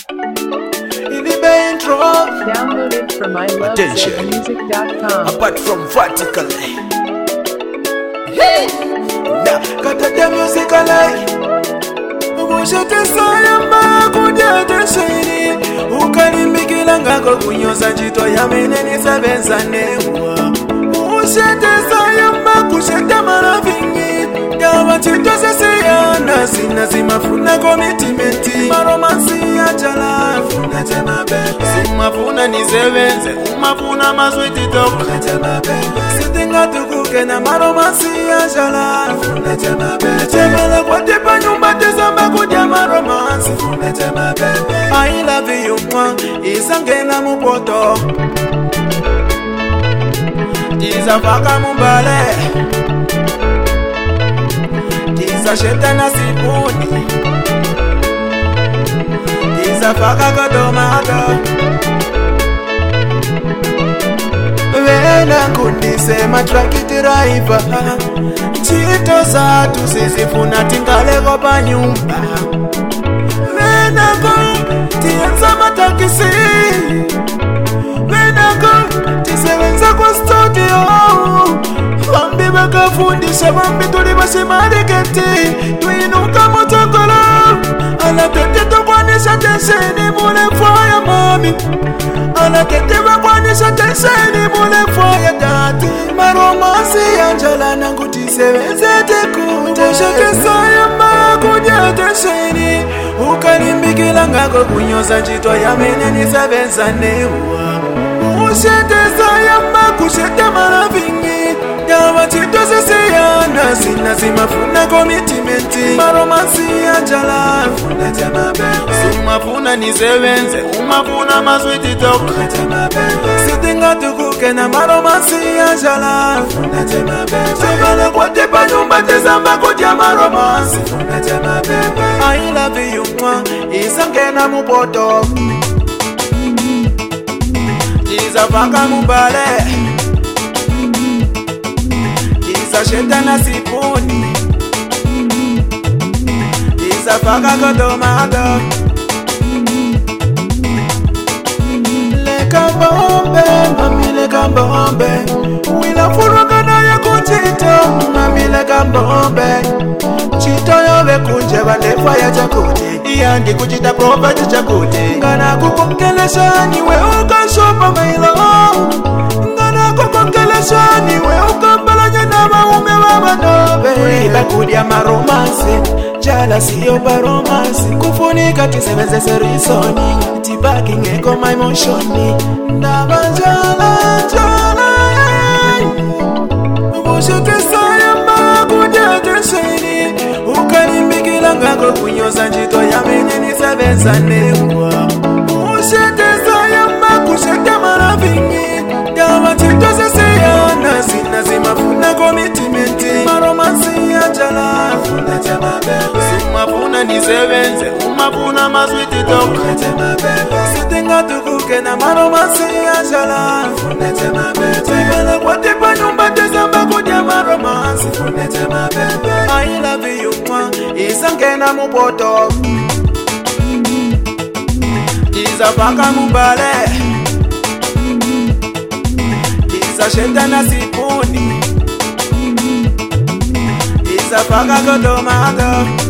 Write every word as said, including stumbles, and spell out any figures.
In the main drop. Download it from I love Attention. music dot com. Apart from vertically. Hey! Now, got the musically. Mushete sayamba kudyata sheni. Ukalimbikila ngako kunyoza jito ya meneni sabenza newa. Mushete sayamba kusheta maravingi. Dawa chito seseyana sina zimafuna komitimenti. Maromansi ya chala funa tema bebe. Simafuna nizebenze umafuna maswiti toko tema bebe. Sitinga tukuke na maromansi ya chala funa tema bebe. Temela kwa tepa nyumba tezamba kudya maromansi funa tema bebe. I love you mwa isangena mupoto. Tizafaka mumbale. Tizasheta na sipuni. Tizafaka kodomado. Wena kundise matrakiti raiva. Chito zatu sizifuna tingale kopa nyumba. Wena kutienza matakisi. Wena kutisewenza kwa studio. Wambi bakafundisha wambi tulibashe mariketi. Tuinuka motokolo. Ala tete tukwanisha tensheni mule faya mami. Ala tete wakwanisha tensheni mule faya dati. Maromasi anjala nangu tiseweze tekute. Mushete sayamba kudya tensheni. Ukalimbikila ngako kunyoza jito ya meneni sabenza newa. Mushete sayamba kusheta maravingi. Dawa chito seseyana sina zimafuna komitimenti. Maromansi ya chala funa tema bebe. Sumafuna nizebenze umafuna maswiti toko tema bebe. Sitinga tukuke na maromansi ya chala funa tema bebe. Sebala kwa tepa nyumba tezamba kudya maromansi funa tema bebe. I love you mwa isangena mupoto. Tizafaka mumbale. Tizasheta na sipuni. Tizafaka kodomado. Leka bombe, mami leka bombe. Wila furuga na ya kuchito, mami leka bombe. Chito yobe kunje bandefa ya chakute. Iyandi kuchita profeti chakute. Ngana kukongelesha niwe ukashopa mailo. Ngana kukongelesha niwe ukambala na maume wabanobe. Kuliba kudya maromansi. Jala siyo baromansi. Kufunika tisebeze serisoni. Tibaki ngeko my motioni. Ndaba jala jala. Mushete sayamba kudya tensheni. Ukalimbikila ngako kunyoza jito ya meneni sabenza newa. Mushete sayamba kusheta maravingi. Dawa chito seseyana sina zimafuna komitimenti. Maromansi ya chala funa tema bebe. Sumafuna nizebenze umafuna maswiti toko tema bebe. Sitinga tukuke na maromansi ya chala funa tema bebe. Sebala kwa tepa nyumba tezamba kudya maromansi funa tema bebe. I love you mwa isangena mupoto. Tizafaka mumbale. Tizasheta na sipuni. Tizafaka kodomado.